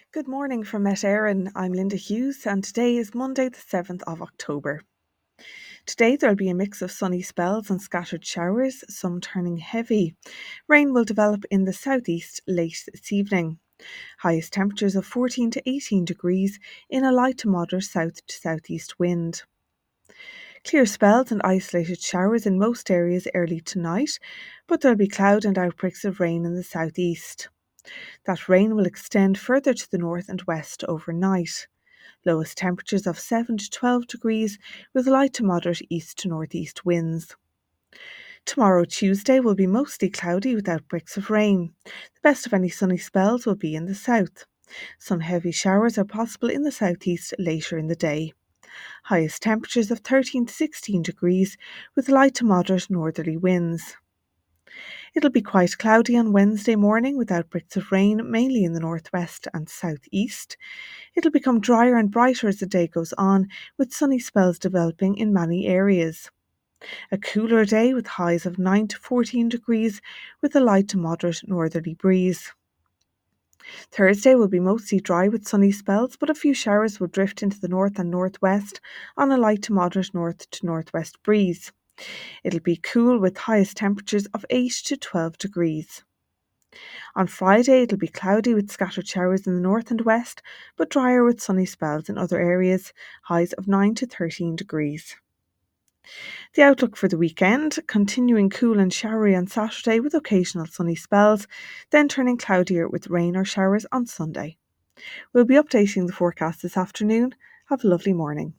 Good morning from Met Éireann. I'm Linda Hughes and today is Monday the 7th of October. Today there'll be a mix of sunny spells and scattered showers, some turning heavy. Rain will develop in the southeast late this evening. Highest temperatures of 14 to 18 degrees in a light to moderate south to southeast wind. Clear spells and isolated showers in most areas early tonight, but there'll be cloud and outbreaks of rain in the southeast. That rain will extend further to the north and west overnight. Lowest temperatures of 7 to 12 degrees with light to moderate east to northeast winds. Tomorrow, Tuesday, will be mostly cloudy with outbreaks of rain. The best of any sunny spells will be in the south. Some heavy showers are possible in the southeast later in the day. Highest temperatures of 13 to 16 degrees with light to moderate northerly winds. It'll be quite cloudy on Wednesday morning with outbreaks of rain mainly in the northwest and southeast. It'll become drier and brighter as the day goes on, with sunny spells developing in many areas. A cooler day with highs of 9 to 14 degrees with a light to moderate northerly breeze. Thursday will be mostly dry with sunny spells, but a few showers will drift into the north and northwest on a light to moderate north to northwest breeze. It'll be cool with highest temperatures of 8 to 12 degrees. On Friday, it'll be cloudy with scattered showers in the north and west, but drier with sunny spells in other areas, highs of 9 to 13 degrees. The outlook for the weekend, continuing cool and showery on Saturday with occasional sunny spells, then turning cloudier with rain or showers on Sunday. We'll be updating the forecast this afternoon. Have a lovely morning.